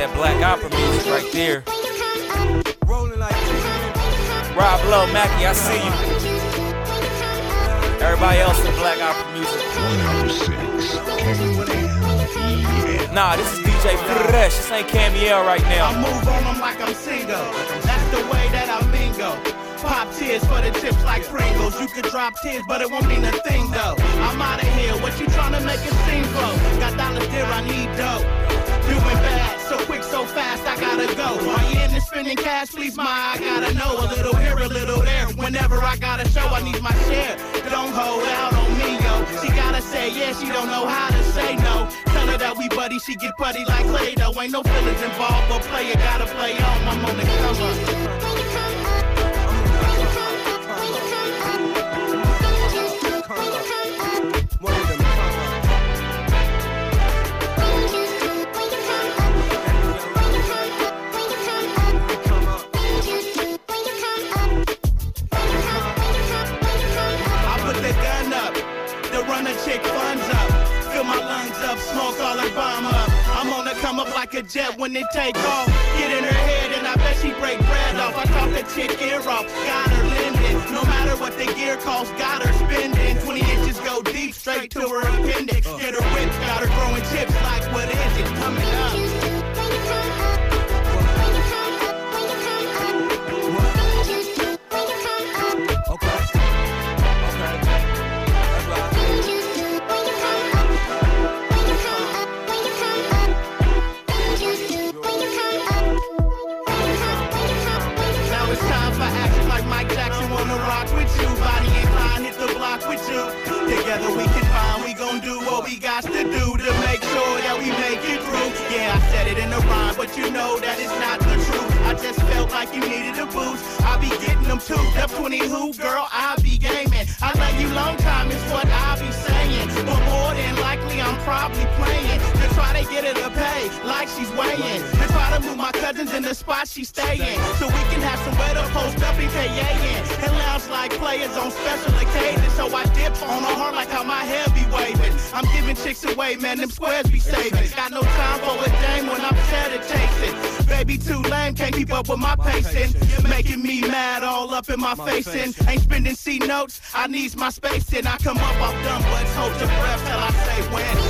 That black opera music right there. Rob Lowe, Mackie, I see you. Everybody else in black opera music. 106 KMEL. Nah, this is DJ Fresh. This ain't Camiel right now. I move on them like I'm single. That's the way that I mingle. Pop tears for the chips like Pringles. You could drop tears, but it won't mean a thing though. I'm out of here. What you trying to make it seem for? Got dollars there, I need dough. Doing bad, so quick, so fast, I gotta go. Are you into spending cash? Please, I gotta know. A little here, a little there. Whenever I got a show, I need my share. Don't hold out on me, yo. She gotta say yes, she don't know how to say no. Tell her that we buddy, she get putty like Play-Doh. Ain't no feelings involved, but player gotta play on. I'm on the come up. Come up like a jet when it take off. Get in her head and I bet she break bread off. I talk the chick ear off, got her lending. No matter what the gear costs, got her spending. 20 inches go deep, straight to her appendix. Get her whipped, got her throwing chips like what is it coming up? Together we can find, we gon' do what we got to do to make sure that we make it through. Yeah, I said it in a rhyme, but you know that it's not the truth. I just felt like you needed a boost. I be getting them too. Up 20 who, girl, I be gaming. I love you long time is what I be saying. But more than likely I'm probably playing to try to get her to pay like she's weighing. To try to move my cousins in the spot she's staying. So we can have somewhere to post up and KA-in. And lounge like players on special occasions. So I dip on her heart like how my hair be waving. I'm giving chicks away, man, them squares be saving. Got no time for a dame when I'm cheddar chasing. Baby too lame, can't keep up with my pacing. Making me mad all up in my facing. Ain't spending C notes, I needs my spacing. I come up off dumb butts, hold your breath till I say when.